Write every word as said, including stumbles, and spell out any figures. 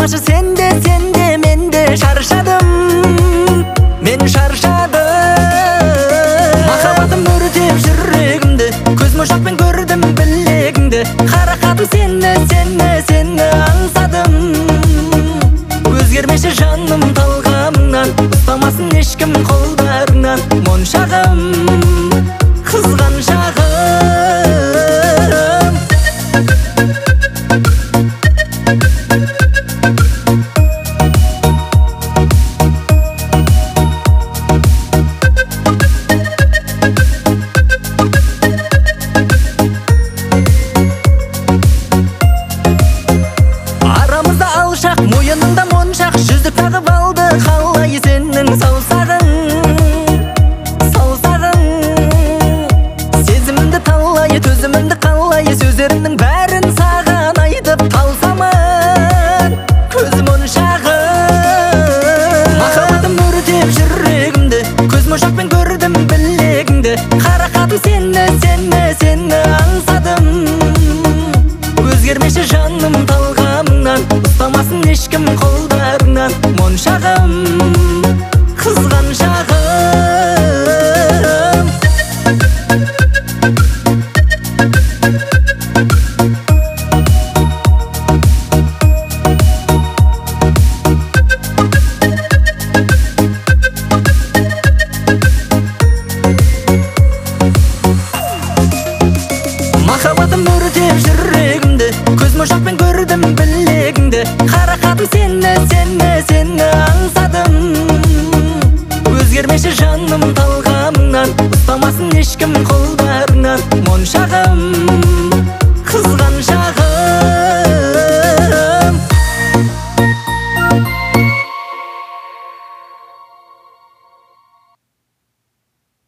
болмашы сенде, сенде менде шаршадым, мен шаршадым. Махаббатым өртеп жүрегімді, көзмошақпен көрдім білегіңді. Қарақатым сені, сені, сені аңсадым. Өзгермеші жаным талғамыңнан, ұстамасын ешкім қолдарыңнан. Моншағым, қызған шағым. Арамызда алшақ, мойынында моншақ, жүзік тағып алды қалай сенің